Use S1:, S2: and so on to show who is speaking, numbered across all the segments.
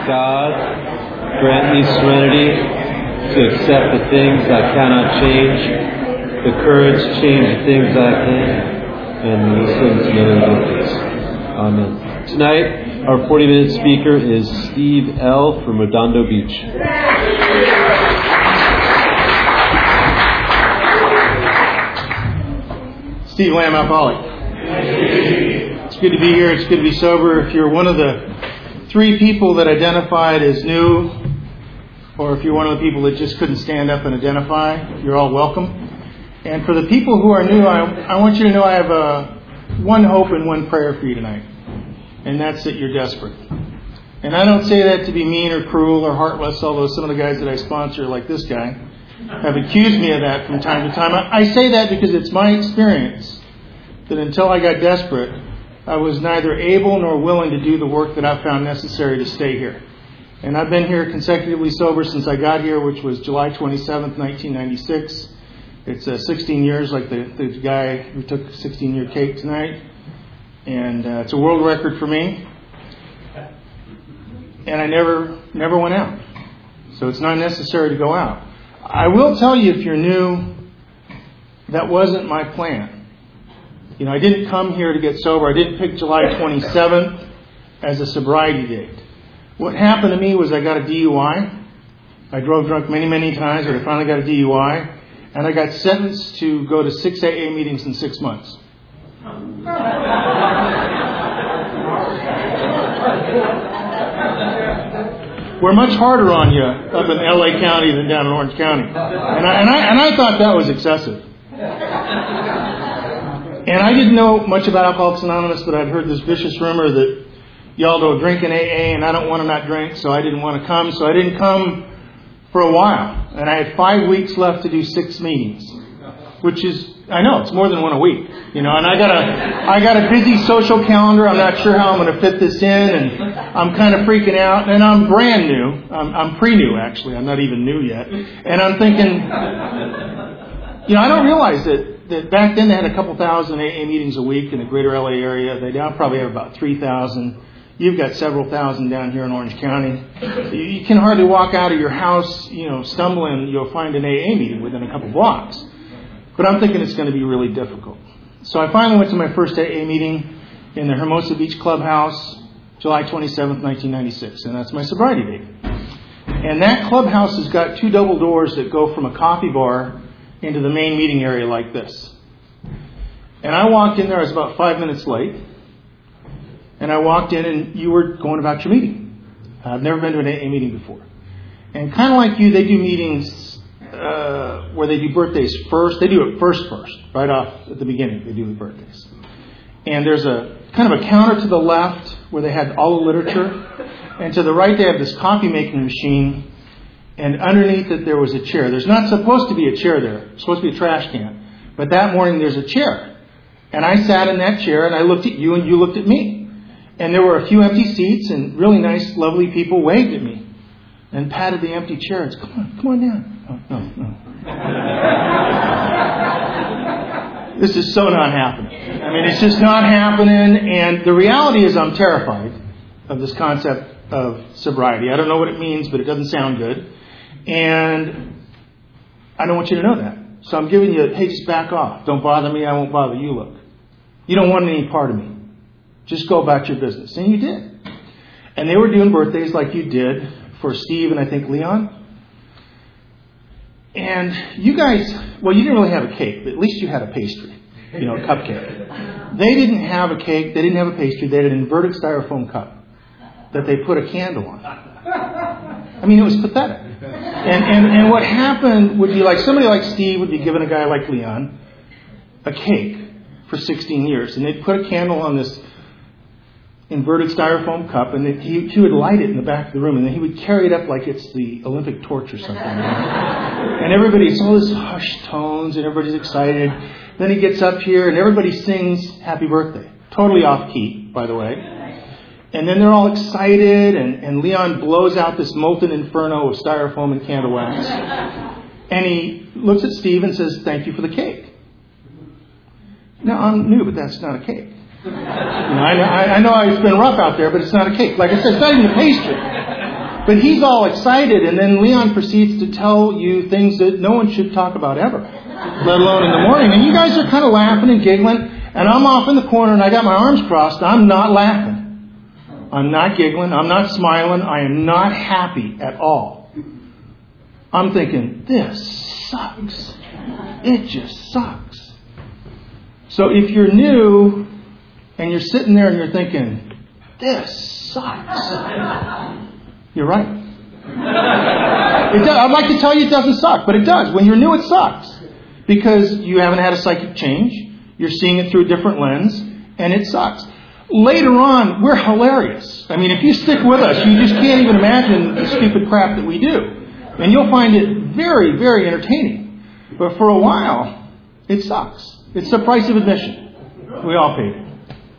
S1: God, grant me serenity to accept the things I cannot change, the courage to change the things I can, and listen to know the difference. Amen. Tonight, our 40-minute speaker is Steve L. from Redondo Beach.
S2: Steve Lamb, alcoholic. It's good to be here. It's good to be sober. If you're one of the 3 people that identified as new, or if you're one of the people that just couldn't stand up and identify, you're all welcome. And for the people who are new, I want you to know I have one hope and one prayer for you tonight. And that's that you're desperate. And I don't say that to be mean or cruel or heartless, although some of the guys that I sponsor, like this guy, have accused me of that from time to time. I say that because it's my experience that until I got desperate, I was neither able nor willing to do the work that I found necessary to stay here. And I've been here consecutively sober since I got here, which was July 27th, 1996. It's 16 years, like the guy who took a 16-year cake tonight. And it's a world record for me. And I never went out. So it's not necessary to go out. I will tell you, if you're new, that wasn't my plan. You know, I didn't come here to get sober. I didn't pick July 27th as a sobriety date. What happened to me was I got a DUI. I drove drunk many, many times, but I finally got a DUI. And I got sentenced to go to 6 AA meetings in 6 months. We're much harder on you up in LA County than down in Orange County. And I thought that was excessive. And I didn't know much about Alcoholics Anonymous, but I'd heard this vicious rumor that y'all don't drink in AA, and I don't want to not drink, so I didn't want to come. So I didn't come for a while. And I had 5 weeks left to do 6 meetings, which is, I know, it's more than one a week. You know, and I got a busy social calendar. I'm not sure how I'm going to fit this in, and I'm kind of freaking out. And I'm brand new. I'm pre-new, actually. I'm not even new yet. And I'm thinking, you know, I don't realize that back then they had a couple thousand AA meetings a week in the greater LA area. They now probably have about 3,000. You've got several thousand down here in Orange County. You can hardly walk out of your house, you know, stumbling, you'll find an AA meeting within a couple blocks. But I'm thinking it's going to be really difficult. So I finally went to my first AA meeting in the Hermosa Beach Clubhouse, July 27th, 1996. And that's my sobriety date. And that clubhouse has got 2 double doors that go from a coffee bar into the main meeting area like this. And I walked in there, I was about 5 minutes late. And I walked in and you were going about your meeting. I've never been to an AA meeting before. And kind of like you, they do meetings where they do birthdays first. They do it first, right off at the beginning. They do the birthdays. And there's a kind of a counter to the left where they had all the literature. And to the right, they have this coffee making machine. And underneath it, there was a chair. There's not supposed to be a chair there. It's supposed to be a trash can. But that morning, there's a chair. And I sat in that chair and I looked at you and you looked at me. And there were a few empty seats and really nice, lovely people waved at me and patted the empty chair and said, come on down. No. This is so not happening. I mean, it's just not happening. And the reality is I'm terrified of this concept of sobriety. I don't know what it means, but it doesn't sound good. And I don't want you to know that. So I'm giving you, hey, just back off. Don't bother me. I won't bother you. Look, you don't want any part of me. Just go about your business. And you did. And they were doing birthdays like you did for Steve and I think Leon. And you guys, well, you didn't really have a cake, but at least you had a pastry, you know, a cupcake. They didn't have a cake. They didn't have a pastry. They had an inverted styrofoam cup that they put a candle on. I mean, it was pathetic. And what happened would be like somebody like Steve would be giving a guy like Leon a cake for 16 years. And they'd put a candle on this inverted styrofoam cup, and he would light it in the back of the room, and then he would carry it up like it's the Olympic torch or something. And everybody, it's all this hushed tones, and everybody's excited. Then he gets up here, and everybody sings Happy Birthday. Totally off key, by the way. And then they're all excited, and Leon blows out this molten inferno of styrofoam and candle wax. And he looks at Steve and says, thank you for the cake. Now, I'm new, but that's not a cake. You know, I know it's been rough out there, but it's not a cake. Like I said, it's not even a pastry. But he's all excited, and then Leon proceeds to tell you things that no one should talk about ever, let alone in the morning. And you guys are kind of laughing and giggling, and I'm off in the corner, and I got my arms crossed. I'm not laughing. I'm not giggling. I'm not smiling. I am not happy at all. I'm thinking, this sucks. It just sucks. So if you're new, and you're sitting there and you're thinking, this sucks, you're right. I'd like to tell you it doesn't suck, but it does. When you're new, it sucks. Because you haven't had a psychic change. You're seeing it through a different lens, and it sucks. Later on, we're hilarious. I mean, if you stick with us, you just can't even imagine the stupid crap that we do. And you'll find it very, very entertaining. But for a while, it sucks. It's the price of admission. We all paid it.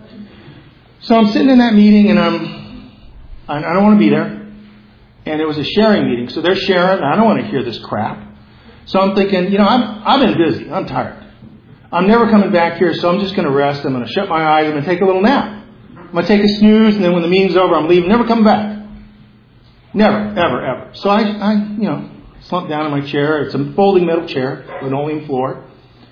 S2: So I'm sitting in that meeting, and I don't want to be there. And it was a sharing meeting, so they're sharing, and I don't want to hear this crap. So I'm thinking, I've been busy. I'm tired. I'm never coming back here, so I'm just going to rest. I'm going to shut my eyes. I'm going to take a little nap. I'm going to take a snooze, and then when the meeting's over, I'm leaving. Never coming back. Never, ever, ever. So I slumped down in my chair. It's a folding metal chair, linoleum floor.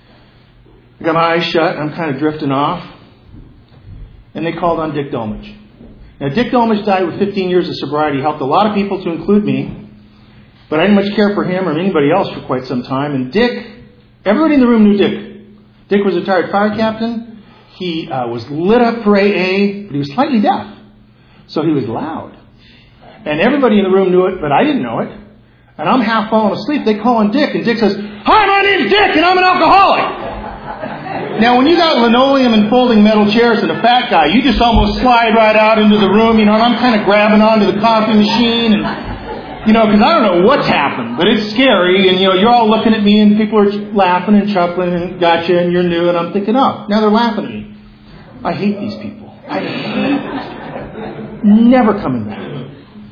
S2: I got my eyes shut, and I'm kind of drifting off. And they called on Dick Dolmage. Now, Dick Dolmage died with 15 years of sobriety. He helped a lot of people, to include me. But I didn't much care for him or anybody else for quite some time. And Dick, everybody in the room knew Dick. Dick was a retired fire captain. He was lit up for AA, but he was slightly deaf. So he was loud. And everybody in the room knew it, but I didn't know it. And I'm half falling asleep. They call on Dick, and Dick says, "Hi, my name's Dick, and I'm an alcoholic." Now, when you got linoleum and folding metal chairs and a fat guy, you just almost slide right out into the room, and I'm kind of grabbing onto the coffee machine, and, because I don't know what's happened, but it's scary, and, you're all looking at me, and people are laughing and chuckling, and gotcha, and you're new, and I'm thinking, oh, now they're laughing at me. I hate these people. I hate these people. Never coming back.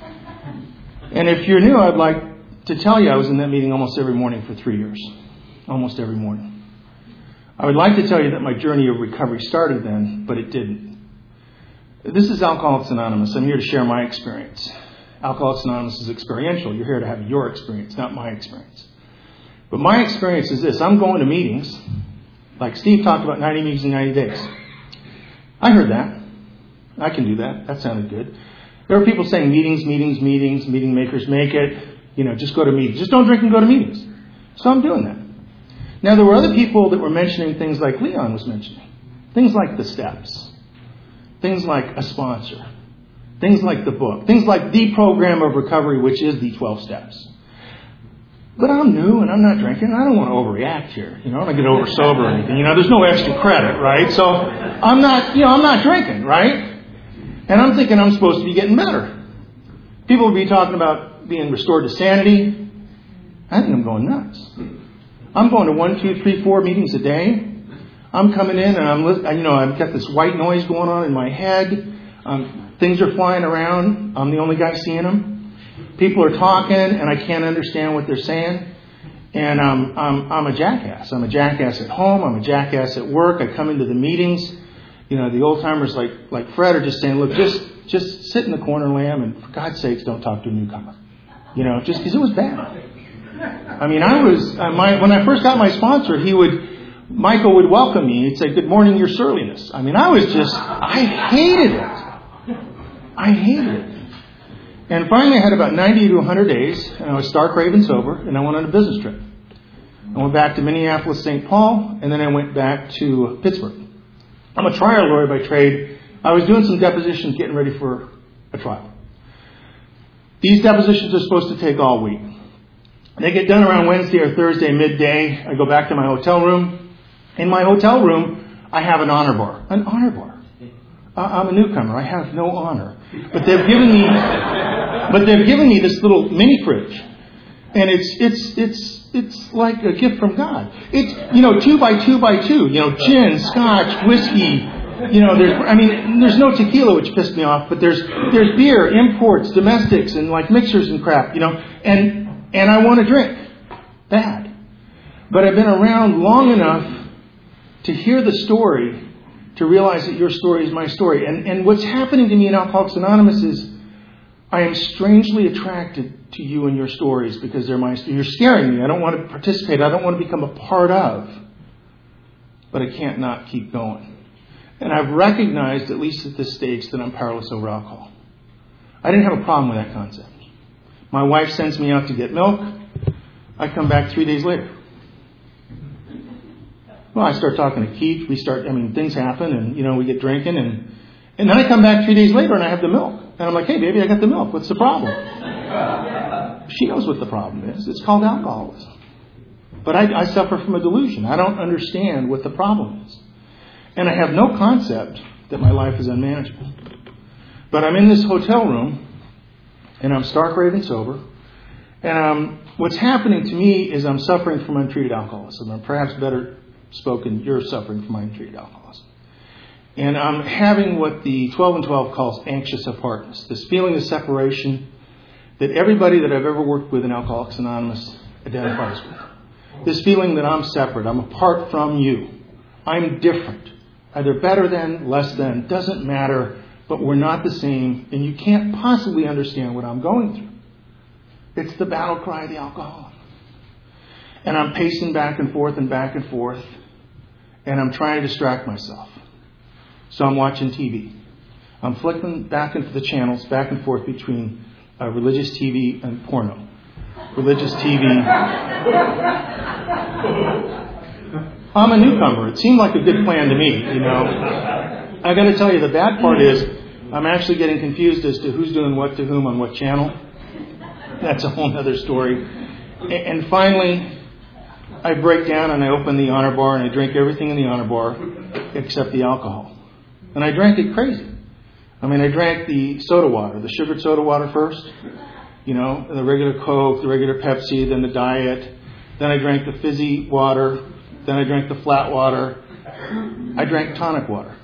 S2: And if you're new, I'd like to tell you I was in that meeting almost every morning for 3 years. Almost every morning. I would like to tell you that my journey of recovery started then, but it didn't. This is Alcoholics Anonymous. I'm here to share my experience. Alcoholics Anonymous is experiential. You're here to have your experience, not my experience. But my experience is this. I'm going to meetings, like Steve talked about 90 meetings in 90 days. I heard that. I can do that. That sounded good. There are people saying meeting makers make it. Just go to meetings. Just don't drink and go to meetings. So I'm doing that. Now, there were other people that were mentioning things like Leon was mentioning. Things like the steps. Things like a sponsor. Things like the book. Things like the program of recovery, which is the 12 steps. But I'm new and I'm not drinking. I don't want to overreact here. I don't want to get over sober or anything. There's no extra credit, right? So I'm not drinking, right? And I'm thinking I'm supposed to be getting better. People will be talking about being restored to sanity. I think I'm going nuts. I'm going to 1, 2, 3, 4 meetings a day. I'm coming in and I've got this white noise going on in my head. Things are flying around. I'm the only guy seeing them. People are talking and I can't understand what they're saying. And I'm a jackass. I'm a jackass at home. I'm a jackass at work. I come into the meetings. The old timers like Fred are just saying, look, just sit in the corner, Lamb, and for God's sakes, don't talk to a newcomer. Just because it was bad. I mean, when I first got my sponsor, Michael would welcome me. He'd say, "Good morning, your surliness." I mean, I hated it. I hated it. And finally, I had about 90 to 100 days, and I was stark raving sober, and I went on a business trip. I went back to Minneapolis, St. Paul, and then I went back to Pittsburgh. I'm a trial lawyer by trade. I was doing some depositions, getting ready for a trial. These depositions are supposed to take all week. They get done around Wednesday or Thursday midday. I go back to my hotel room. In my hotel room, I have an honor bar. An honor bar. I'm a newcomer. I have no honor. But they've given me this little mini fridge. And it's like a gift from God. It's, 2 by 2 by 2. Gin, scotch, whiskey. There's no tequila, which pissed me off, but there's beer, imports, domestics, and like mixers and crap, and I want to drink. Bad. But I've been around long enough to hear the story, to realize that your story is my story. And what's happening to me in Alcoholics Anonymous is I am strangely attracted to you and your stories because you're scaring me. I don't want to participate. I don't want to become a part of. But I can't not keep going. And I've recognized, at least at this stage, that I'm powerless over alcohol. I didn't have a problem with that concept. My wife sends me out to get milk. I come back 3 days later. Well, I start talking to Keith. Things happen and, we get drinking and then I come back 3 days later and I have the milk. And I'm like, hey, baby, I got the milk. What's the problem? She knows what the problem is. It's called alcoholism. But I suffer from a delusion. I don't understand what the problem is. And I have no concept that my life is unmanageable. But I'm in this hotel room and I'm stark raving sober. And what's happening to me is I'm suffering from untreated alcoholism. Or perhaps better spoken, you're suffering from untreated alcoholism. And I'm having what the 12 and 12 calls anxious apartness. This feeling of separation that everybody that I've ever worked with in Alcoholics Anonymous identifies with. This feeling that I'm separate. I'm apart from you. I'm different. Either better than, less than, doesn't matter, but we're not the same. And you can't possibly understand what I'm going through. It's the battle cry of the alcoholic. And I'm pacing back and forth and back and forth. And I'm trying to distract myself. So I'm watching TV. I'm flicking back into the channels, back and forth between religious TV and porno. Religious TV. I'm a newcomer. It seemed like a good plan to me, I got to tell you, the bad part is I'm actually getting confused as to who's doing what to whom on what channel. That's a whole other story. And finally, I break down and I open the honor bar and I drink everything in the honor bar except the alcohol. And I drank it crazy. I drank the soda water, the sugared soda water first. The regular Coke, the regular Pepsi, then the diet. Then I drank the fizzy water. Then I drank the flat water. I drank tonic water.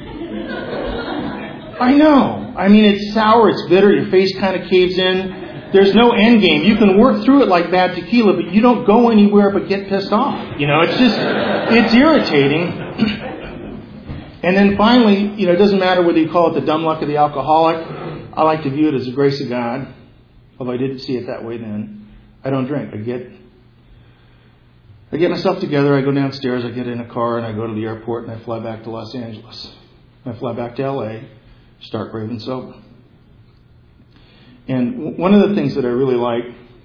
S2: I know. It's sour, it's bitter, your face kind of caves in. There's no end game. You can work through it like bad tequila, but you don't go anywhere but get pissed off. It's irritating. And then finally, it doesn't matter whether you call it the dumb luck of the alcoholic. I like to view it as the grace of God. Although I didn't see it that way then. I don't drink. I get myself together. I go downstairs. I get in a car and I go to the airport and I fly back to Los Angeles. I fly back to LA, start raving sober. And one of the things that I really like,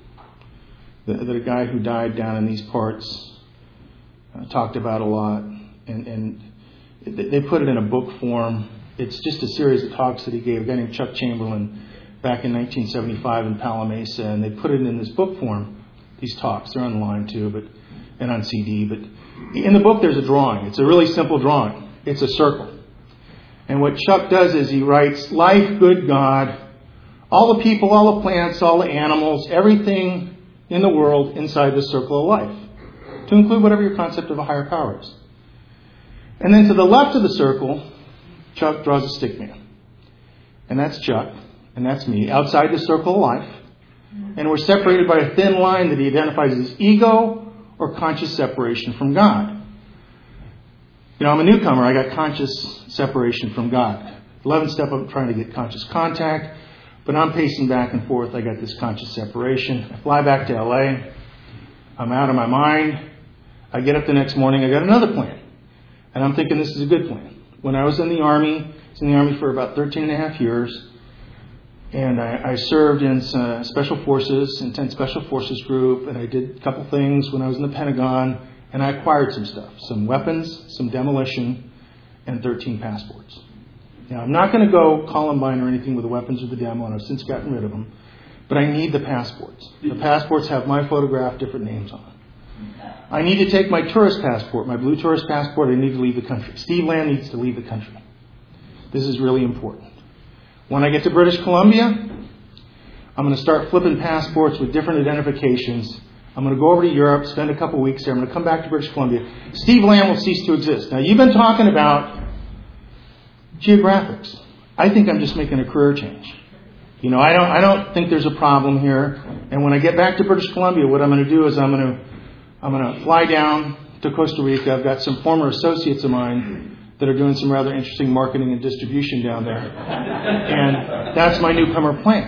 S2: that a guy who died down in these parts talked about a lot, and they put it in a book form. It's just a series of talks that he gave, a guy named Chuck Chamberlain, back in 1975 in Palo Mesa, and they put it in this book form, these talks. They're online too, and on CD. But in the book there's a drawing. It's a really simple drawing. It's a circle. And what Chuck does is he writes, life, good God, all the people, all the plants, all the animals, everything in the world inside the circle of life, to include whatever your concept of a higher power is. And then to the left of the circle, Chuck draws a stick man. And that's Chuck, and that's me, outside the circle of life. And we're separated by a thin line that he identifies as ego or conscious separation from God. I'm a newcomer. I got conscious separation from God. 11th step, I'm trying to get conscious contact. But I'm pacing back and forth. I got this conscious separation. I fly back to LA. I'm out of my mind. I get up the next morning. I got another plan. And I'm thinking this is a good plan. When I was in the Army, I was in the Army for about 13 and a half years. And I served in Special Forces, Intense Special Forces Group. And I did a couple things when I was in the Pentagon. And I acquired some stuff. Some weapons, some demolition, and 13 passports. Now, I'm not going to go Columbine or anything with the weapons or the demo, and I've since gotten rid of them. But I need the passports. The passports have my photograph, different names on them. I need to take my tourist passport, my blue tourist passport. I need to leave the country. Steve Land needs to leave the country. This is really important. When I get to British Columbia, I'm going to start flipping passports with different identifications. I'm going to go over to Europe, spend a couple weeks there. I'm going to come back to British Columbia. Steve Land will cease to exist. Now, you've been talking about geographics. I think I'm just making a career change. I don't think there's a problem here. And when I get back to British Columbia, what I'm going to do is I'm going to fly down to Costa Rica. I've got some former associates of mine that are doing some rather interesting marketing and distribution down there. And that's my newcomer plan.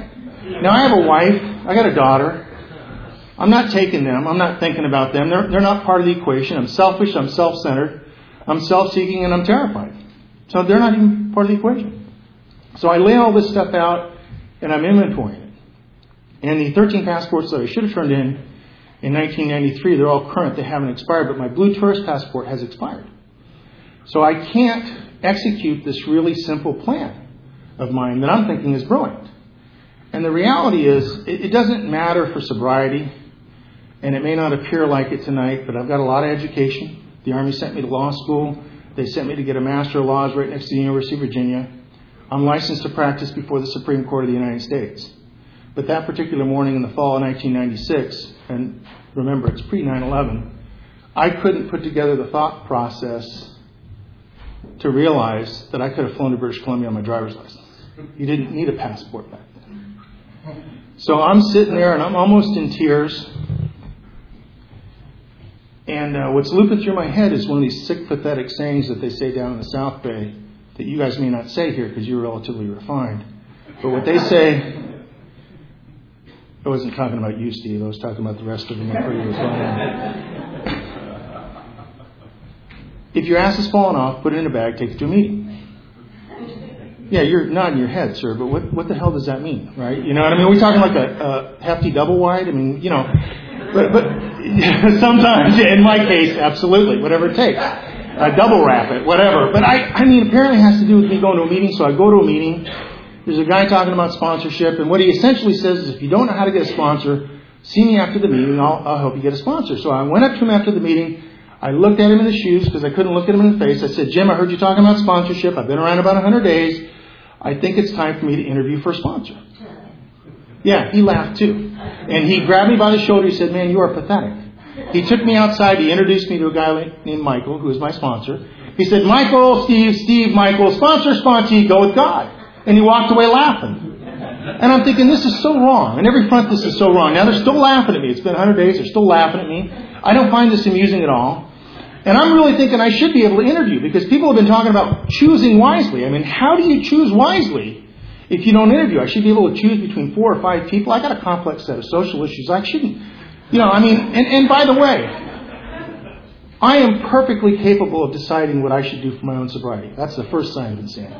S2: Now, I have a wife. I got a daughter. I'm not taking them. I'm not thinking about them. They're not part of the equation. I'm selfish. I'm self-centered. I'm self-seeking, and I'm terrified. So they're not even part of the equation. So I lay all this stuff out, and I'm inventorying it. And the 13 passports that I should have turned in 1993, they're all current. They haven't expired, but my blue tourist passport has expired. So I can't execute this really simple plan of mine that I'm thinking is brilliant. And the reality is, it doesn't matter for sobriety, and it may not appear like it tonight, but I've got a lot of education. The Army sent me to law school. They sent me to get a Master of Laws right next to the University of Virginia. I'm licensed to practice before the Supreme Court of the United States. But that particular morning in the fall of 1996, and remember, it's pre-9/11, I couldn't put together the thought process to realize that I could have flown to British Columbia on my driver's license. You didn't need a passport back then. So I'm sitting there and I'm almost in tears. And what's looping through my head is one of these sick, pathetic sayings that they say down in the South Bay that you guys may not say here because you're relatively refined. But what they say, I wasn't talking about you, Steve. I was talking about the rest of them. I'm pretty refined. If your ass is falling off, put it in a bag, take it to a meeting. Yeah, you're nodding your head, sir, but what the hell does that mean, right? You know what I mean? Are we talking like a hefty double wide? I mean, you know, but sometimes, in my case, absolutely, whatever it takes. Double wrap it, whatever. But I mean, apparently it has to do with me going to a meeting, so I go to a meeting. There's a guy talking about sponsorship, and what he essentially says is, if you don't know how to get a sponsor, see me after the meeting, I'll help you get a sponsor. So I went up to him after the meeting. I looked at him in the shoes because I couldn't look at him in the face. I said, Jim, I heard you talking about sponsorship. I've been around about 100 days. I think it's time for me to interview for a sponsor. Yeah, he laughed too. And he grabbed me by the shoulder. He said, man, you are pathetic. He took me outside. He introduced me to a guy named Michael, who is my sponsor. He said, Michael, Steve, Michael, sponsee, go with God. And he walked away laughing. And I'm thinking, this is so wrong. On every front, this is so wrong. Now they're still laughing at me. It's been 100 days. They're still laughing at me. I don't find this amusing at all. And I'm really thinking I should be able to interview because people have been talking about choosing wisely. I mean, how do you choose wisely if you don't interview? I should be able to choose between 4 or 5 people. I got a complex set of social issues. I shouldn't, you know, I mean, and by the way, I am perfectly capable of deciding what I should do for my own sobriety. That's the first sign of insanity.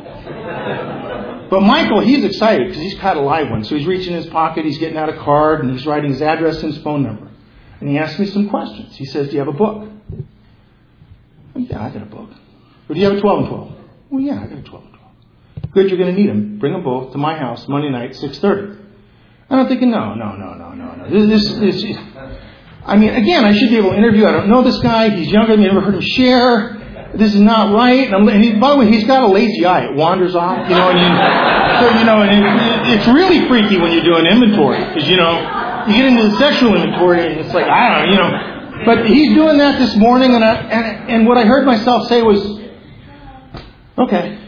S2: But Michael, he's excited because he's caught a live one. So he's reaching in his pocket, he's getting out a card, and he's writing his address and his phone number. And he asked me some questions. He says, do you have a book? Well, yeah, I got a book. Or do you have a 12 and 12? Well, yeah, I got a 12 and 12. Good, you're going to need them. Bring them both to my house Monday night, 6:30. And I'm thinking, no. This, I mean, again, I should be able to interview. I don't know this guy. He's younger than me. I've never heard him share. This is not right. And by the way, he's got a lazy eye. It wanders off, you know. And it's really freaky when you're doing inventory because, you know, you get into the sexual inventory and it's like, I don't know, you know. But he's doing that this morning, and what I heard myself say was, okay.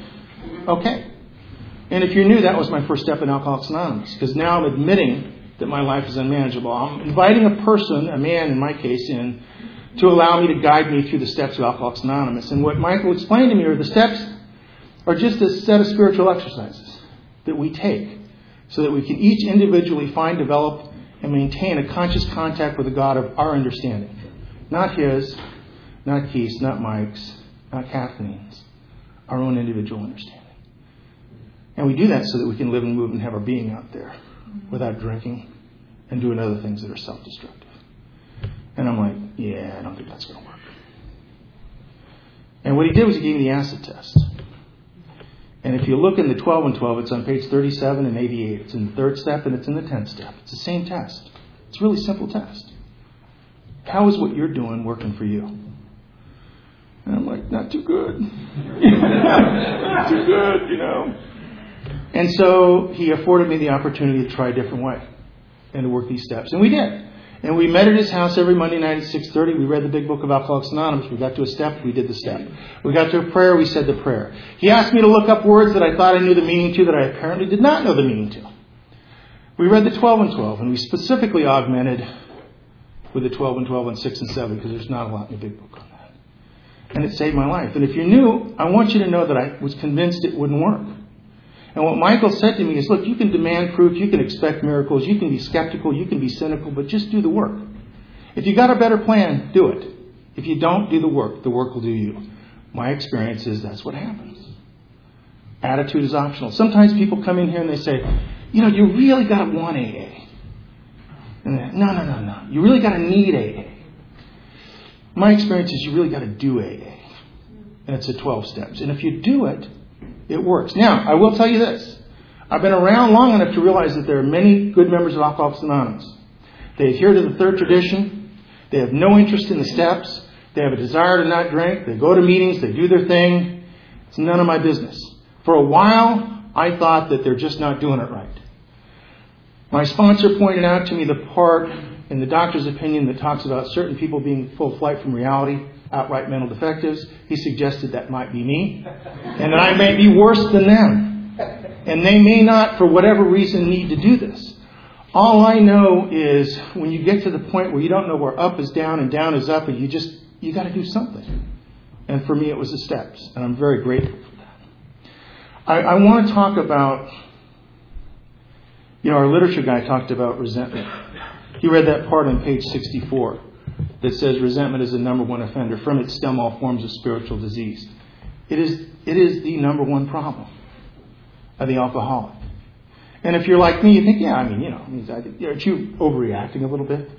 S2: And if you're new, that was my first step in Alcoholics Anonymous, because now I'm admitting that my life is unmanageable. I'm inviting a person, a man in my case, in to allow me to guide me through the steps of Alcoholics Anonymous. And what Michael explained to me are the steps are just a set of spiritual exercises that we take so that we can each individually find, develop, and maintain a conscious contact with the God of our understanding. Not his, not Keith's, not Mike's, not Kathleen's. Our own individual understanding. And we do that so that we can live and move and have our being out there without drinking and doing other things that are self-destructive. And I'm like, yeah, I don't think that's going to work. And what he did was he gave me the acid test. And if you look in the 12 and 12, it's on page 37 and 88. It's in the 3rd step and it's in the 10th step. It's the same test. It's a really simple test. How is what you're doing working for you? And I'm like, not too good. Not too good, you know. And so he afforded me the opportunity to try a different way and to work these steps. And we did. And we met at his house every Monday night at 6:30. We read the big book of Alcoholics Anonymous. We got to a step, we did the step. We got to a prayer, we said the prayer. He asked me to look up words that I thought I knew the meaning to that I apparently did not know the meaning to. We read the 12 and 12, and we specifically augmented with the 12 and 12 and 6 and 7 because there's not a lot in the big book on that. And it saved my life. And if you're new, I want you to know that I was convinced it wouldn't work. And what Michael said to me is, look, you can demand proof, you can expect miracles, you can be skeptical, you can be cynical, but just do the work. If you got a better plan, do it. If you don't do the work will do you. My experience is that's what happens. Attitude is optional. Sometimes people come in here and they say, you really got to want AA. And no. You really got to need AA. My experience is you really got to do AA. And it's 12 steps. And if you do it, it works. Now, I will tell you this. I've been around long enough to realize that there are many good members of Alcoholics Anonymous. They adhere to the third tradition. They have no interest in the steps. They have a desire to not drink. They go to meetings. They do their thing. It's none of my business. For a while, I thought that they're just not doing it right. My sponsor pointed out to me the part in the doctor's opinion that talks about certain people being full flight from reality, outright mental defectives. He suggested that might be me, and that I may be worse than them. And they may not, for whatever reason, need to do this. All I know is when you get to the point where you don't know where up is down and down is up, and you got to do something. And for me, it was the steps, and I'm very grateful for that. I want to talk about, our literature guy talked about resentment. He read that part on page 64 that says resentment is the number one offender. From it stem all forms of spiritual disease. It is the number one problem of the alcoholic. And if you're like me, you think, aren't you overreacting a little bit?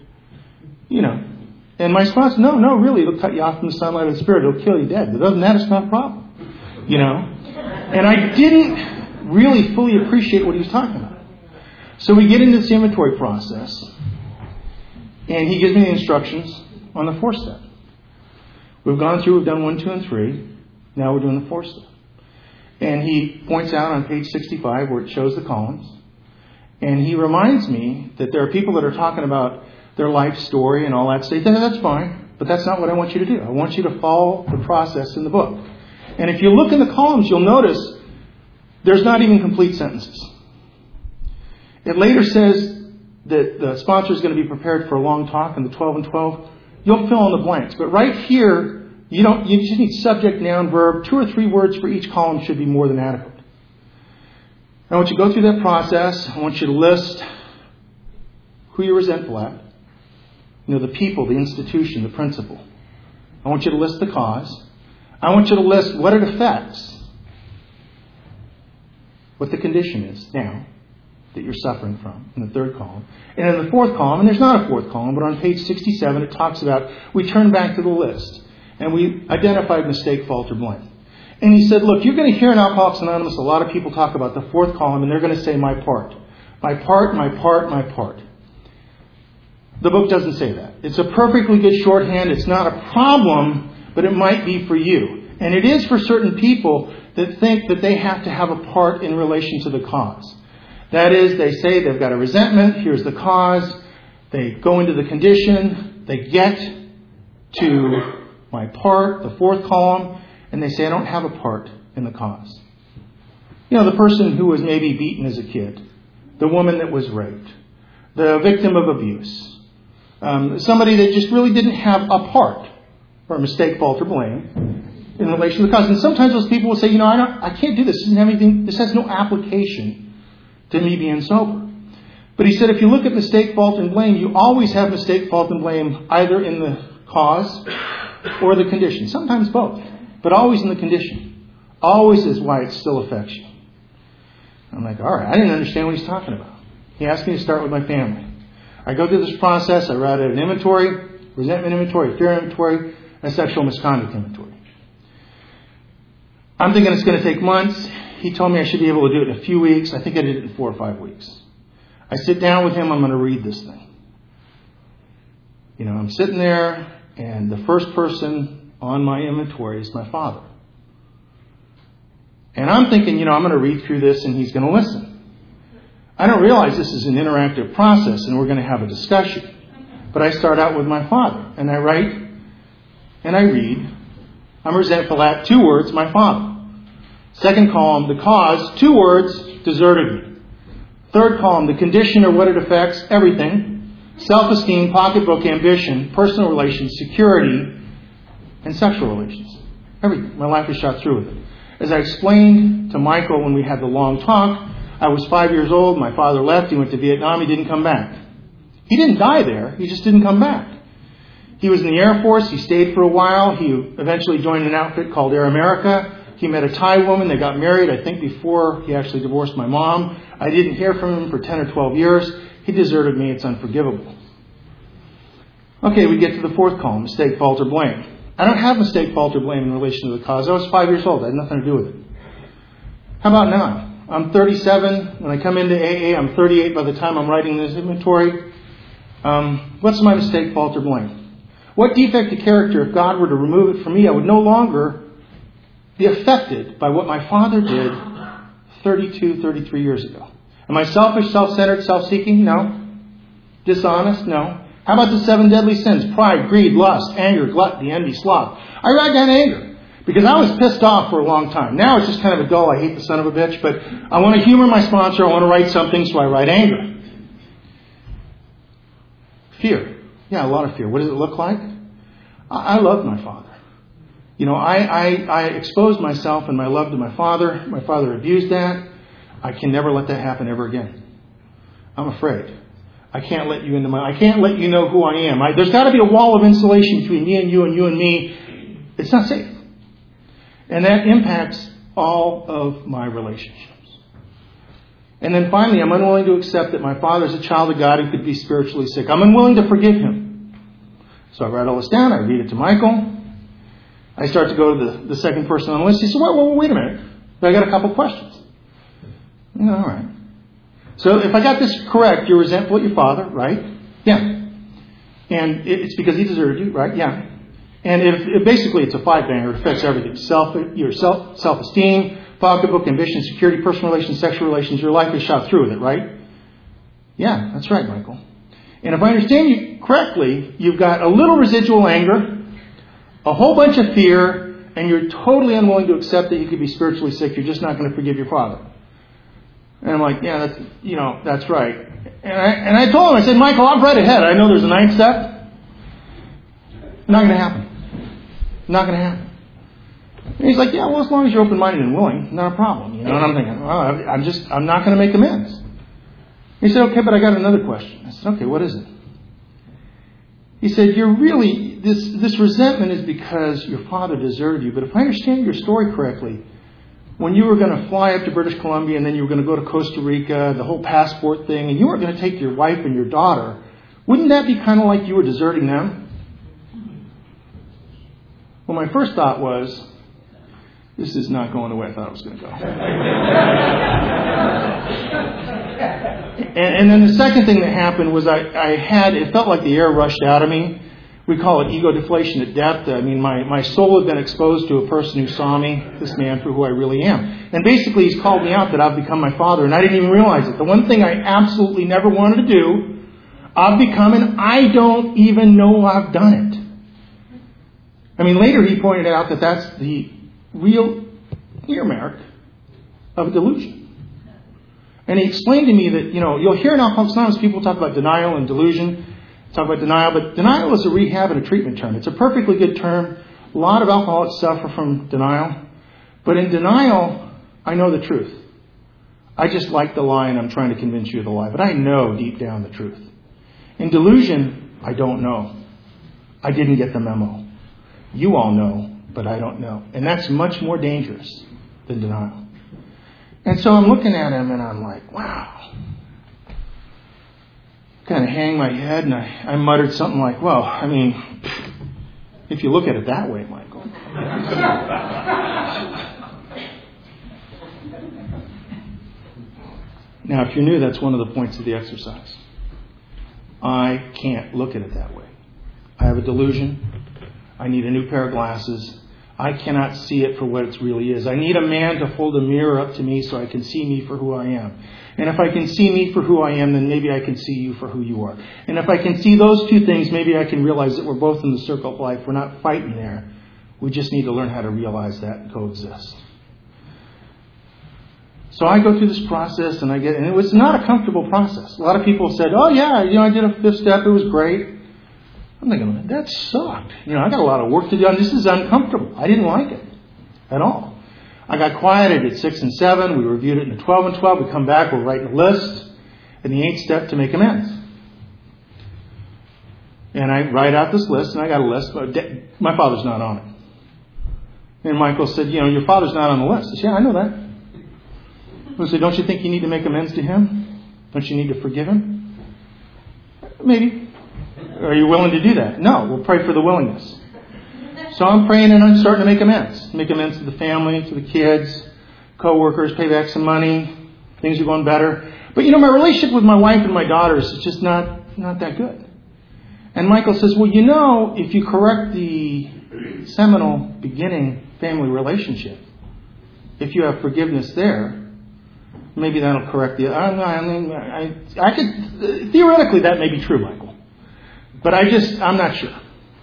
S2: And my response, no, really, it'll cut you off from the sunlight of the Spirit. It'll kill you dead. But other than that, it's not a problem. And I didn't really fully appreciate what he was talking about. So we get into this inventory process, and he gives me the instructions on the 4-step. We've gone through, we've done 1, 2, and 3. Now we're doing the 4-step. And he points out on page 65 where it shows the columns. And he reminds me that there are people that are talking about their life story and all that stuff. That's fine, but that's not what I want you to do. I want you to follow the process in the book. And if you look in the columns, you'll notice there's not even complete sentences. It later says that the sponsor is going to be prepared for a long talk in the 12 and 12. You'll fill in the blanks. But right here, you just need subject, noun, verb. 2 or 3 words for each column should be more than adequate. I want you to go through that process. I want you to list who you're resentful at. The people, the institution, the principle. I want you to list the cause. I want you to list what it affects. What the condition is now that you're suffering from in the 3rd column. And in the 4th column, and there's not a 4th column, but on page 67 it talks about, we turn back to the list and we identified mistake, fault, or blame. And he said, look, you're going to hear in Alcoholics Anonymous a lot of people talk about the 4th column and they're going to say my part. My part, my part, my part. The book doesn't say that. It's a perfectly good shorthand. It's not a problem, but it might be for you. And it is for certain people that think that they have to have a part in relation to the cause. That is, they say they've got a resentment, here's the cause, they go into the condition, they get to my part, the 4th column, and they say, I don't have a part in the cause. The person who was maybe beaten as a kid, the woman that was raped, the victim of abuse, somebody that just really didn't have a part, or a mistake, fault, or blame, in relation to the cause. And sometimes those people will say, I can't do this, this doesn't have anything, this has no application to me being sober. But he said, if you look at mistake, fault, and blame, you always have mistake, fault, and blame either in the cause or the condition. Sometimes both, but always in the condition. Always is why it still affects you. I'm like, all right, I didn't understand what he's talking about. He asked me to start with my family. I go through this process. I write out an inventory, resentment inventory, fear inventory, and sexual misconduct inventory. I'm thinking it's going to take months. He told me I should be able to do it in a few weeks. I think I did it in 4 or 5 weeks. I sit down with him. I'm going to read this thing. I'm sitting there, and the first person on my inventory is my father. And I'm thinking, I'm going to read through this, and he's going to listen. I don't realize this is an interactive process, and we're going to have a discussion. But I start out with my father, and I write, and I read. I'm resentful at 2 words, my father. 2nd column, the cause, 2 words, deserted me. 3rd column, the condition or what it affects, everything. Self-esteem, pocketbook, ambition, personal relations, security, and sexual relations. Everything. My life is shot through with it. As I explained to Michael when we had the long talk, I was 5 years old. My father left. He went to Vietnam. He didn't come back. He didn't die there. He just didn't come back. He was in the Air Force. He stayed for a while. He eventually joined an outfit called Air America. He met a Thai woman. They got married, I think, before he actually divorced my mom. I didn't hear from him for 10 or 12 years. He deserted me. It's unforgivable. Okay, we get to the fourth column, mistake, fault, or blame. I don't have mistake, fault, or blame in relation to the cause. I was 5 years old. I had nothing to do with it. How about now? I'm 37. When I come into AA, I'm 38 by the time I'm writing this inventory. What's my mistake, fault, or blame? What defect of character, if God were to remove it from me, I would no longer be affected by what my father did 32, 33 years ago? Am I selfish, self-centered, self-seeking? No. Dishonest? No. How about the 7 deadly sins? Pride, greed, lust, anger, gluttony, envy, sloth. I write down anger because I was pissed off for a long time. Now it's just kind of a dull, I hate the son of a bitch, but I want to humor my sponsor. I want to write something, so I write anger. Fear. Yeah, a lot of fear. What does it look like? I loved my father. You know, I exposed myself and my love to my father. My father abused that. I can never let that happen ever again. I'm afraid. I can't let you into I can't let you know who I am. There's got to be a wall of insulation between me and you and me. It's not safe. And that impacts all of my relationships. And then finally, I'm unwilling to accept that my father's a child of God who could be spiritually sick. I'm unwilling to forgive him. So I write all this down. I read it to Michael. I start to go to the second person on the list. He said, well, wait a minute. I got a couple questions. All right. So if I got this correct, you're resentful at your father, right? Yeah. And it's because he deserted you, right? Yeah. And basically it's a 5-banger. It affects everything. Your self-esteem, pocketbook, ambition, security, personal relations, sexual relations. Your life is shot through with it, right? Yeah, that's right, Michael. And if I understand you correctly, you've got a little residual anger, a whole bunch of fear, and you're totally unwilling to accept that you could be spiritually sick. You're just not going to forgive your father. And I'm like, yeah, that's right. And I told him, I said, Michael, I've read ahead. I know there's a 9th step. Not going to happen. Not going to happen. And he's like, yeah, well, as long as you're open-minded and willing, not a problem. You know, and I'm thinking, well, I'm not going to make amends. He said, okay, but I got another question. I said, okay, what is it? He said, you're really, this resentment is because your father deserted you. But if I understand your story correctly, when you were going to fly up to British Columbia and then you were going to go to Costa Rica, the whole passport thing, and you were going to take your wife and your daughter, wouldn't that be kind of like you were deserting them? Well, my first thought was, this is not going the way I thought it was going to go. And then the second thing that happened was it felt like the air rushed out of me. We call it ego deflation at depth. I mean, my soul had been exposed to a person who saw me, this man, for who I really am. And basically, he's called me out that I've become my father, and I didn't even realize it. The one thing I absolutely never wanted to do, I've become, and I don't even know I've done it. I mean, later he pointed out that that's the real earmark of a delusion. And he explained to me that, you'll hear in Alcoholics Anonymous people talk about denial and delusion. Talk about denial, but denial is a rehab and a treatment term. It's a perfectly good term. A lot of alcoholics suffer from denial. But in denial, I know the truth. I just like the lie and I'm trying to convince you of the lie. But I know deep down the truth. In delusion, I don't know. I didn't get the memo. You all know, but I don't know. And that's much more dangerous than denial. And so I'm looking at him and I'm like, wow. Kind of hang my head, and I muttered something like, well, I mean, if you look at it that way, Michael. Now, if you're new, that's one of the points of the exercise. I can't look at it that way. I have a delusion. I need a new pair of glasses. I cannot see it for what it really is. I need a man to hold a mirror up to me so I can see me for who I am. And if I can see me for who I am, then maybe I can see you for who you are. And if I can see those two things, maybe I can realize that we're both in the circle of life. We're not fighting there. We just need to learn how to realize that and coexist. So I go through this process and it was not a comfortable process. A lot of people said, oh yeah, I did a 5th step. It was great. I'm thinking, that sucked. I got a lot of work to do. And this is uncomfortable. I didn't like it at all. I got quiet. I did 6 and 7. We reviewed it in the 12 and 12. We come back. We're writing a list. And the 8th step to make amends. And I write out this list, and I got a list. But my father's not on it. And Michael said, your father's not on the list. I said, yeah, I know that. I said, don't you think you need to make amends to him? Don't you need to forgive him? Maybe. Are you willing to do that? No, we'll pray for the willingness. So I'm praying and I'm starting to make amends. Make amends to the family, to the kids, co-workers, pay back some money. Things are going better. But my relationship with my wife and my daughters is just not that good. And Michael says, well, if you correct the seminal beginning family relationship, if you have forgiveness there, maybe that'll correct the... I could... Theoretically, that may be true, Michael. But I'm not sure.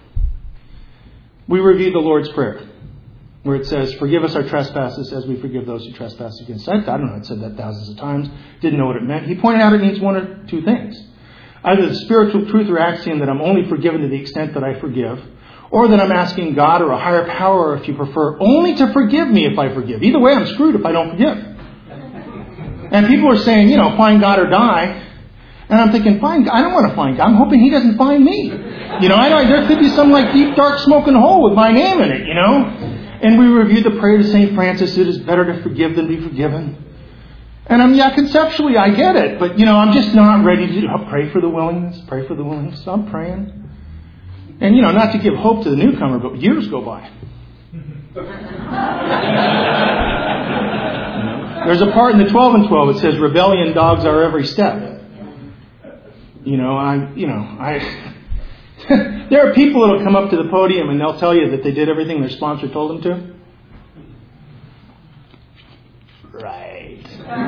S2: We reviewed the Lord's Prayer, where it says, forgive us our trespasses as we forgive those who trespass against us. I don't know, I'd said that thousands of times. Didn't know what it meant. He pointed out it means one or two things. Either the spiritual truth or axiom that I'm only forgiven to the extent that I forgive, or that I'm asking God or a higher power, if you prefer, only to forgive me if I forgive. Either way, I'm screwed if I don't forgive. And people are saying, find God or die. And I'm thinking, I don't want to find God. I'm hoping He doesn't find me. There could be some deep, dark, smoking hole with my name in it, And we reviewed the prayer to St. Francis, it is better to forgive than be forgiven. And conceptually I get it. But, I'm just not ready to pray for the willingness. Pray for the willingness. So I'm praying. And, not to give hope to the newcomer, but years go by. There's a part in the 12 and 12 that says, rebellion dogs our every step. There are people that will come up to the podium and they'll tell you that they did everything their sponsor told them to. Right.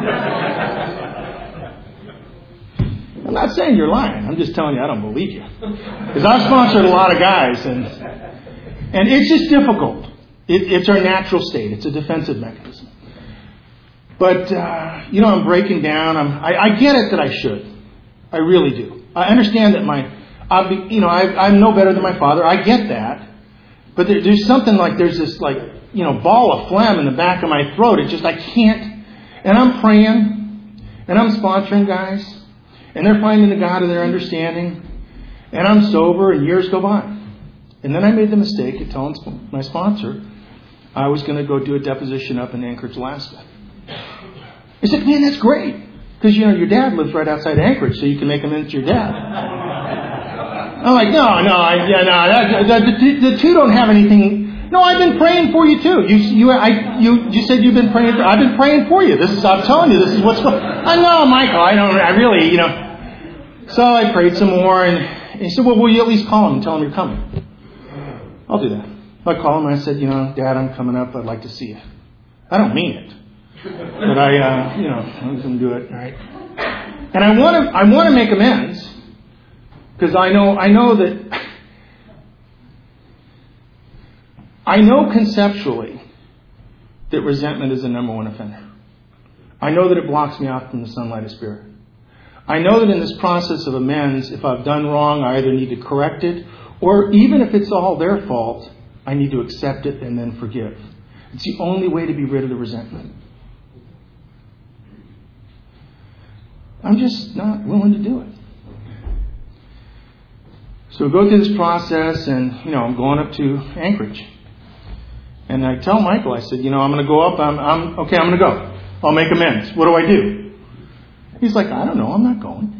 S2: I'm not saying you're lying. I'm just telling you I don't believe you. Because I've sponsored a lot of guys and it's just difficult. It's our natural state. It's a defensive mechanism. But, I'm breaking down. I get it that I should. I really do. I understand that I'm no better than my father. I get that. But there's something there's this ball of phlegm in the back of my throat. It's just, I can't. And I'm praying. And I'm sponsoring guys. And they're finding the God of their understanding. And I'm sober and years go by. And then I made the mistake of telling my sponsor I was going to go do a deposition up in Anchorage, Alaska. He said, man, that's great. Because, your dad lives right outside Anchorage, so you can make amends to your dad. I'm like, no. The two don't have anything. No, I've been praying for you too. You said you've been praying. I've been praying for you. I'm telling you, this is what's going. I know, Michael. I really. So I prayed some more, and he said, well, will you at least call him and tell him you're coming? I'll do that. I called him and I said, Dad, I'm coming up. I'd like to see you. I don't mean it. But I'm going to do it, right? And I want to make amends because I know conceptually that resentment is the number one offender. I know that it blocks me out from the sunlight of spirit. I know that in this process of amends, if I've done wrong, I either need to correct it, or even if it's all their fault, I need to accept it and then forgive. It's the only way to be rid of the resentment. I'm just not willing to do it. So we go through this process, and I'm going up to Anchorage, and I tell Michael, I said, I'm going to go up. I'm going to go. I'll make amends. What do I do? He's like, I don't know. I'm not going.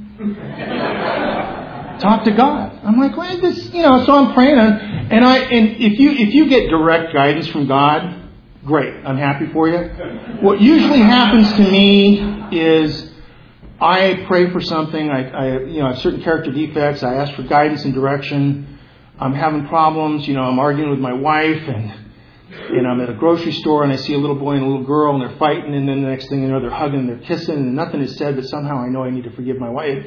S2: Talk to God. I'm like, well, so I'm praying, and if you get direct guidance from God, great. I'm happy for you. What usually happens to me is I pray for something. I have certain character defects. I ask for guidance and direction. I'm having problems. I'm arguing with my wife, and I'm at a grocery store, and I see a little boy and a little girl, and they're fighting, and then the next thing you know, they're hugging, and they're kissing, and nothing is said, but somehow I know I need to forgive my wife.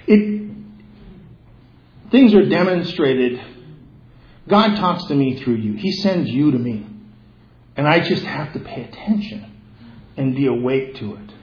S2: Things are demonstrated. God talks to me through you. He sends you to me. And I just have to pay attention and be awake to it.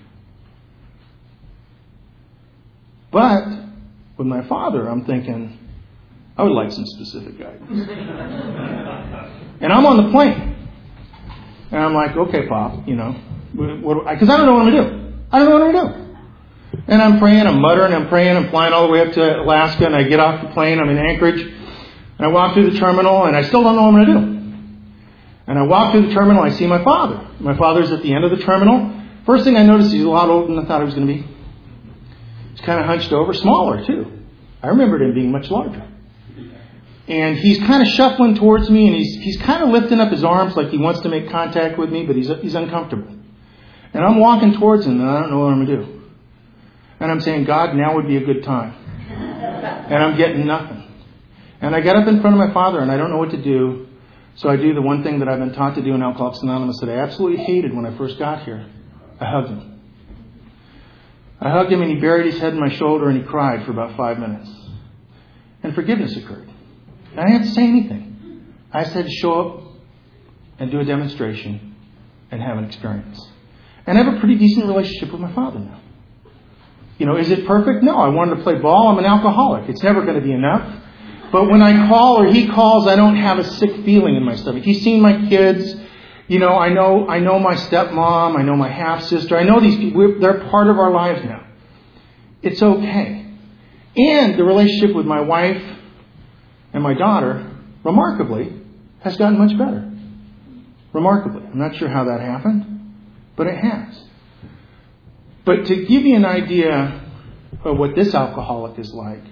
S2: But with my father, I'm thinking, I would like some specific guidance. And I'm on the plane. And I'm like, okay, Pop, because I don't know what I'm going to do. I don't know what I'm going to do. And I'm praying, I'm muttering, I'm praying, I'm flying all the way up to Alaska, and I get off the plane, I'm in Anchorage, and I walk through the terminal, and I still don't know what I'm going to do. And I walk through the terminal, I see my father. My father's at the end of the terminal. First thing I noticed, he's a lot older than I thought he was going to be. He's kind of hunched over, smaller too. I remembered him being much larger. And he's kind of shuffling towards me, and he's kind of lifting up his arms like he wants to make contact with me, but he's uncomfortable. And I'm walking towards him, and I don't know what I'm going to do. And I'm saying, God, now would be a good time. And I'm getting nothing. And I get up in front of my father, and I don't know what to do. So I do the one thing that I've been taught to do in Alcoholics Anonymous that I absolutely hated when I first got here. I hugged him. I hugged him, and he buried his head in my shoulder, and he cried for about 5 minutes. And forgiveness occurred. And I didn't have to say anything. I just had to show up and do a demonstration and have an experience. And I have a pretty decent relationship with my father now. Is it perfect? No, I wanted to play ball. I'm an alcoholic. It's never going to be enough. But when I call or he calls, I don't have a sick feeling in my stomach. He's seen my kids. I know my stepmom. I know my half-sister. I know these people. They're part of our lives now. It's okay. And the relationship with my wife and my daughter, remarkably, has gotten much better. Remarkably. I'm not sure how that happened, but it has. But to give you an idea of what this alcoholic is like,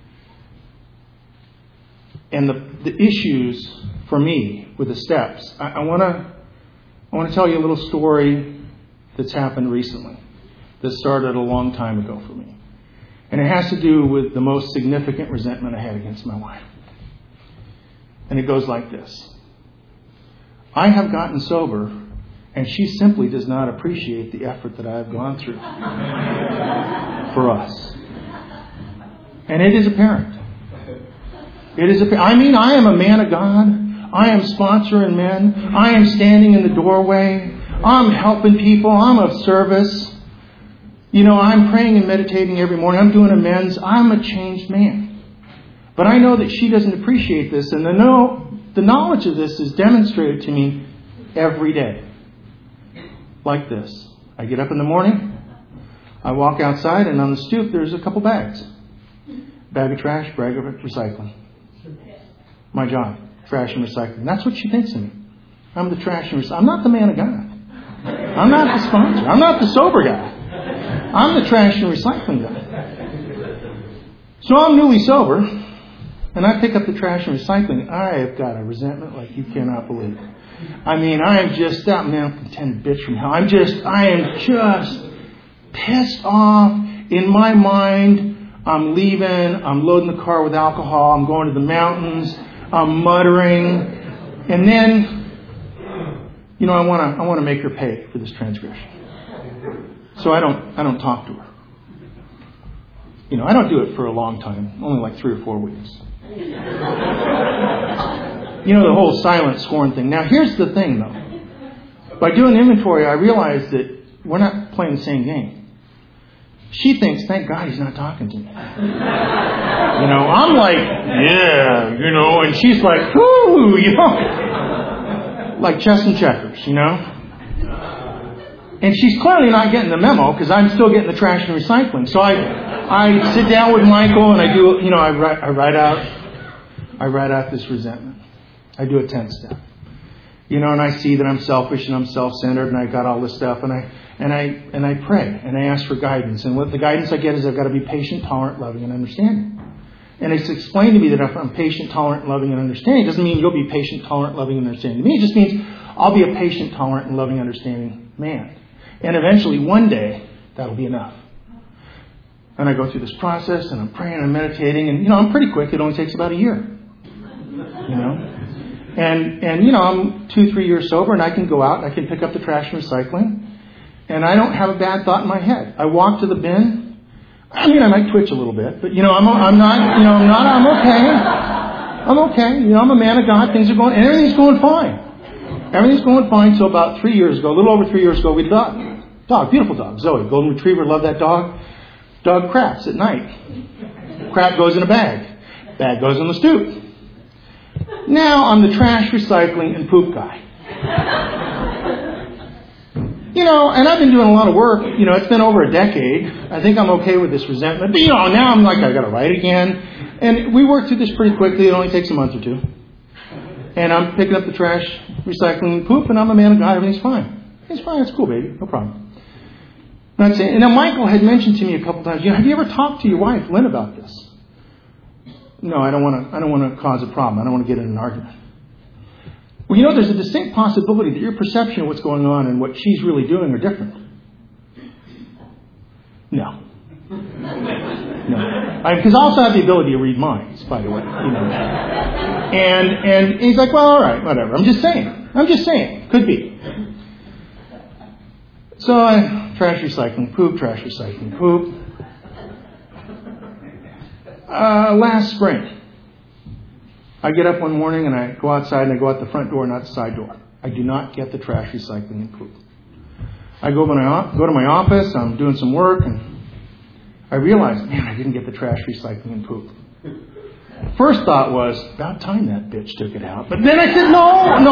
S2: and the issues for me with the steps, I want to tell you a little story that's happened recently that started a long time ago for me. And it has to do with the most significant resentment I had against my wife. And it goes like this. I have gotten sober, and she simply does not appreciate the effort that I have gone through for us. And it is apparent. I am a man of God. I am sponsoring men. I am standing in the doorway. I'm helping people. I'm of service. I'm praying and meditating every morning. I'm doing amends. I'm a changed man. But I know that she doesn't appreciate this. And the knowledge of this is demonstrated to me every day. Like this. I get up in the morning. I walk outside, and on the stoop there's a couple bags. Bag of trash, bag of recycling. My job, trash and recycling. That's what she thinks of me. I'm the trash and recycling. I'm not the man of God. I'm not the sponsor. I'm not the sober guy. I'm the trash and recycling guy. So I'm newly sober, and I pick up the trash and recycling. I have got a resentment like you cannot believe. I am just that malcontent bitch from hell. I am just pissed off. In my mind, I'm leaving. I'm loading the car with alcohol. I'm going to the mountains. I'm muttering. And then, I want to make her pay for this transgression. So I don't talk to her. I don't do it for a long time. Only like 3 or 4 weeks. The whole silent scorn thing. Now, here's the thing, though. By doing inventory, I realized that we're not playing the same game. She thinks, thank God he's not talking to me. I'm like, yeah, and she's like, whoo, like chess and checkers, And she's clearly not getting the memo because I'm still getting the trash and recycling. So I sit down with Michael and I do, I write out this resentment. I do a 10-step. And I see that I'm selfish and I'm self-centered and I got all this stuff and I pray and I ask for guidance. And what the guidance I get is I've got to be patient, tolerant, loving, and understanding. And it's explained to me that if I'm patient, tolerant, loving, and understanding, it doesn't mean you'll be patient, tolerant, loving, and understanding. To me, it just means I'll be a patient, tolerant, and loving, understanding man. And eventually, one day, that'll be enough. And I go through this process, and I'm praying and meditating, and I'm pretty quick. It only takes about a year. And I'm 2-3 years sober, and I can go out, and I can pick up the trash and recycling, and I don't have a bad thought in my head. I walk to the bin. I might twitch a little bit, but I'm okay. I'm okay. I'm a man of God. Things are going, and everything's going fine. Everything's going fine. So about 3 years ago, a little over 3 years ago, we had a dog, beautiful dog, Zoe, golden retriever. Love that dog. Dog craps at night. Crap goes in a bag. Bag goes on the stoop. Now I'm the trash, recycling, and poop guy. And I've been doing a lot of work. It's been over a decade. I think I'm okay with this resentment. But, now I'm like, I got to write again. And we worked through this pretty quickly. It only takes a month or two. And I'm picking up the trash, recycling, poop, and I'm a man of God. Everything's fine. It's fine. It's cool, baby. No problem. That's it. And now Michael had mentioned to me a couple times, have you ever talked to your wife, Lynn, about this? No, I don't want to cause a problem. I don't want to get in an argument. Well, there's a distinct possibility that your perception of what's going on and what she's really doing are different. No. Because I also have the ability to read minds, by the way. And he's like, well, all right, whatever. I'm just saying. Could be. So I trash recycling poop. Last spring, I get up one morning and I go outside and I go out the front door, not the side door. I do not get the trash, recycling, and poop. I go to my office, I'm doing some work, and I realize, man, I didn't get the trash, recycling, and poop. First thought was, about time that bitch took it out. But then I said, no.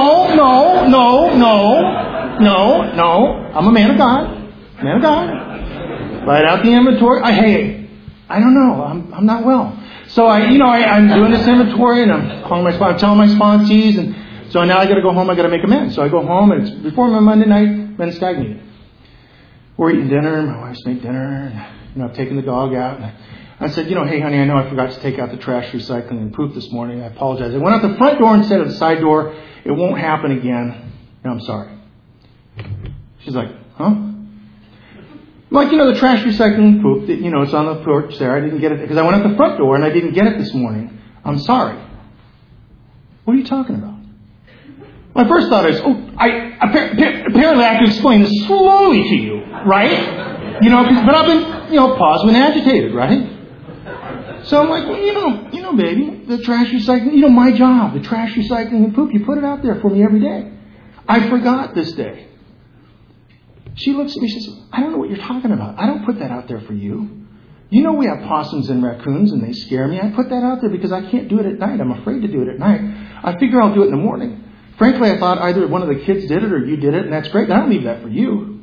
S2: I'm a man of God. Write out the inventory. I don't know. I'm not well. So I'm doing this inventory and I'm telling my sponsees, and so now I got to go home. I got to make amends. So I go home and it's before my Monday night men's stag meeting. We're eating dinner. My wife's made dinner, and I've taken the dog out. And I said, hey, honey, I know I forgot to take out the trash, recycling, and poop this morning. I apologize. I went out the front door instead of the side door. It won't happen again. And I'm sorry. She's like, huh? Like, the trash, recycling, poop, it's on the porch there. I didn't get it because I went out the front door and I didn't get it this morning. I'm sorry. What are you talking about? My first thought is, apparently I have to explain this slowly to you, right? But I've been, paused and agitated, right? So I'm like, well, baby, the trash, recycling, my job, the trash, recycling, and poop, you put it out there for me every day. I forgot this day. She looks at me, she says, I don't know what you're talking about. I don't put that out there for you. We have possums and raccoons and they scare me. I put that out there because I can't do it at night. I'm afraid to do it at night. I figure I'll do it in the morning. Frankly, I thought either one of the kids did it or you did it, and that's great. I don't leave that for you.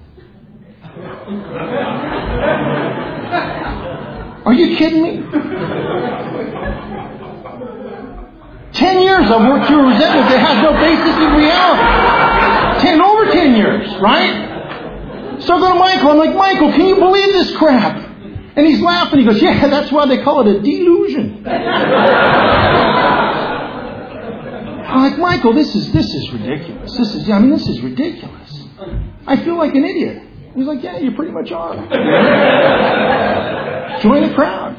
S2: Are you kidding me? 10 years I've worked through a resentment that has no basis in reality. Over 10 years, right? So I go to Michael. I'm like, Michael, can you believe this crap? And he's laughing. He goes, yeah, that's why they call it a delusion. I'm like, Michael, this is ridiculous. This is ridiculous. I feel like an idiot. He's like, yeah, you pretty much are. Join the crowd.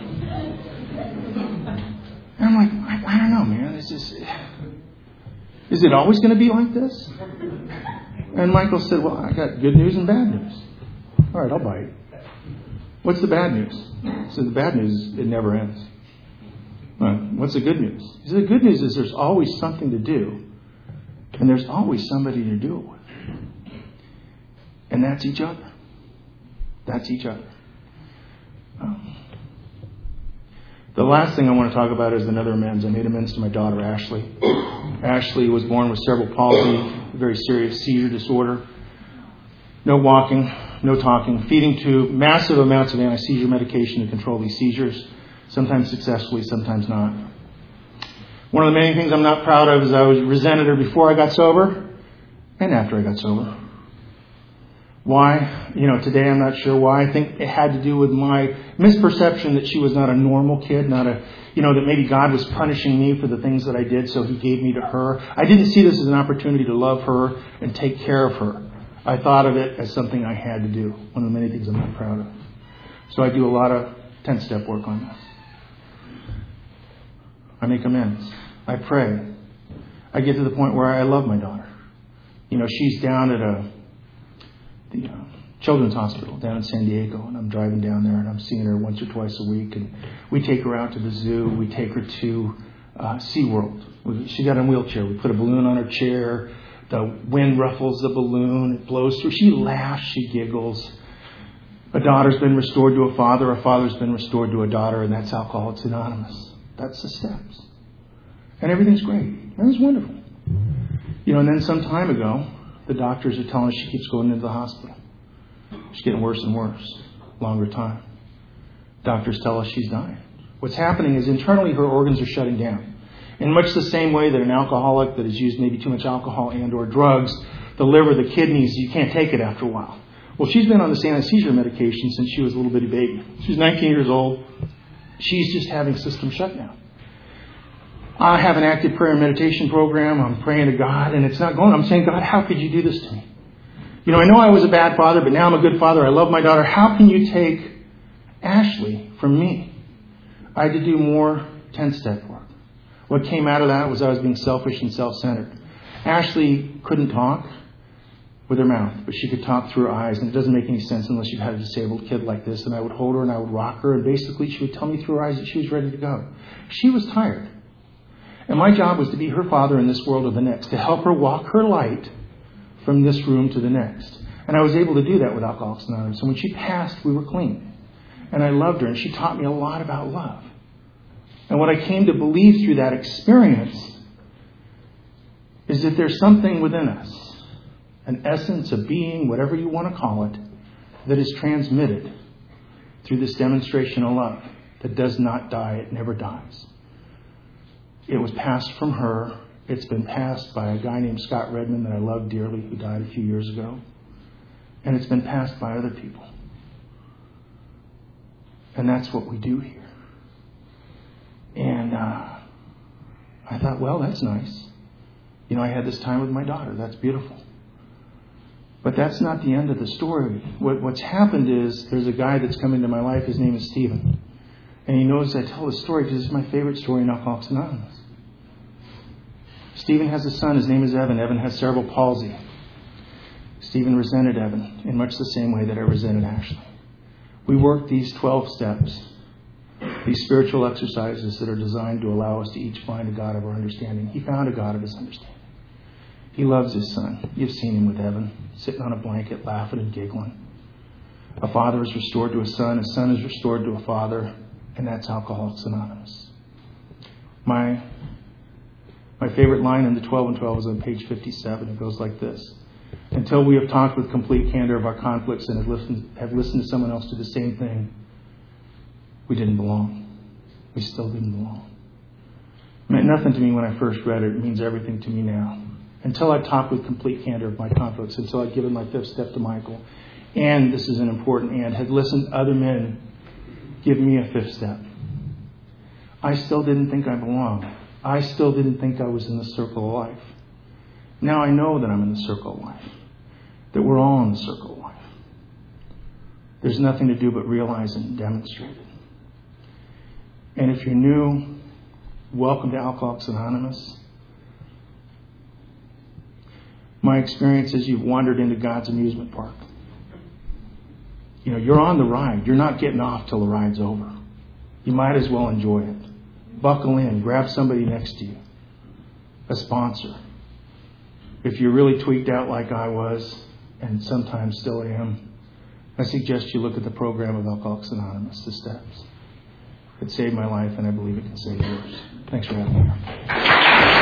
S2: And I'm like, I don't know, man. Is it always going to be like this? And Michael said, well, I got good news and bad news. All right, I'll bite. What's the bad news? He said, the bad news is it never ends. Well, what's the good news? He said, the good news is there's always something to do. And there's always somebody to do it with. And that's each other. The last thing I want to talk about is another amends. I made amends to my daughter, Ashley. Ashley was born with cerebral palsy, a very serious seizure disorder. No walking, no talking, feeding tube, massive amounts of anti-seizure medication to control these seizures, sometimes successfully, sometimes not. One of the main things I'm not proud of is I resented her before I got sober and after I got sober. Why? Today I'm not sure why. I think it had to do with my misperception that she was not a normal kid, that maybe God was punishing me for the things that I did, so He gave me to her. I didn't see this as an opportunity to love her and take care of her. I thought of it as something I had to do. One of the many things I'm not proud of. So I do a lot of 10-step work on this. I make amends. I pray. I get to the point where I love my daughter. She's down at the Children's Hospital down in San Diego, and I'm driving down there and I'm seeing her once or twice a week, and we take her out to the zoo. We take her to SeaWorld. She got in a wheelchair. We put a balloon on her chair. The wind ruffles the balloon. It blows through. She laughs. She giggles. A daughter's been restored to a father. A father's been restored to a daughter, and that's Alcoholics Anonymous. That's the steps. And everything's great. Everything's wonderful. And then some time ago, The doctors are telling us she keeps going into the hospital. She's getting worse and worse, longer time. Doctors tell us she's dying. What's happening is internally her organs are shutting down. In much the same way that an alcoholic that has used maybe too much alcohol and or drugs, the liver, the kidneys, you can't take it after a while. Well, she's been on this anesthesia medication since she was a little bitty baby. She's 19 years old. She's just having system shutdown. I have an active prayer and meditation program. I'm praying to God, and it's not going. I'm saying, God, how could you do this to me? You know, I know I was a bad father, but now I'm a good father. I love my daughter. How can you take Ashley from me? I had to do more 10-step work. What came out of that was I was being selfish and self-centered. Ashley couldn't talk with her mouth, but she could talk through her eyes, and it doesn't make any sense unless you've had a disabled kid like this. And I would hold her and I would rock her, and basically she would tell me through her eyes that she was ready to go. She was tired. And my job was to be her father in this world or the next, to help her walk her light from this room to the next. And I was able to do that with Alcoholics Anonymous. And when she passed, we were clean. And I loved her, and she taught me a lot about love. And what I came to believe through that experience is that there's something within us, an essence, a being, whatever you want to call it, that is transmitted through this demonstration of love that does not die. It never dies. It was passed from her. It's been passed by a guy named Scott Redmond that I love dearly, who died a few years ago. And it's been passed by other people. And that's what we do here. And I thought, well, that's nice. You know, I had this time with my daughter. That's beautiful. But that's not the end of the story. What's happened is there's a guy that's come into my life. His name is Stephen. And he knows I tell the story because it's my favorite story in Alcoholics Anonymous. Stephen has a son. His name is Evan. Evan has cerebral palsy. Stephen resented Evan in much the same way that I resented Ashley. We worked these 12 steps, these spiritual exercises that are designed to allow us to each find a God of our understanding. He found a God of his understanding. He loves his son. You've seen him with Evan, sitting on a blanket, laughing and giggling. A father is restored to a son is restored to a father, and that's Alcoholics Anonymous. My favorite line in the 12 and 12 is on page 57. It goes like this. Until we have talked with complete candor of our conflicts and have listened to someone else do the same thing, we didn't belong. We still didn't belong. It meant nothing to me when I first read it. It means everything to me now. Until I've talked with complete candor of my conflicts, until I've given my fifth step to Michael, and this is an important and, had listened to other men give me a fifth step, I still didn't think I belonged. I still didn't think I was in the circle of life. Now I know that I'm in the circle of life. That we're all in the circle of life. There's nothing to do but realize and demonstrate it. And if you're new, welcome to Alcoholics Anonymous. My experience is you've wandered into God's amusement park. You know, you're on the ride. You're not getting off till the ride's over. You might as well enjoy it. Buckle in. Grab somebody next to you. A sponsor. If you're really tweaked out like I was, and sometimes still am, I suggest you look at the program of Alcoholics Anonymous, the steps. It saved my life, and I believe it can save yours. Thanks for having me here.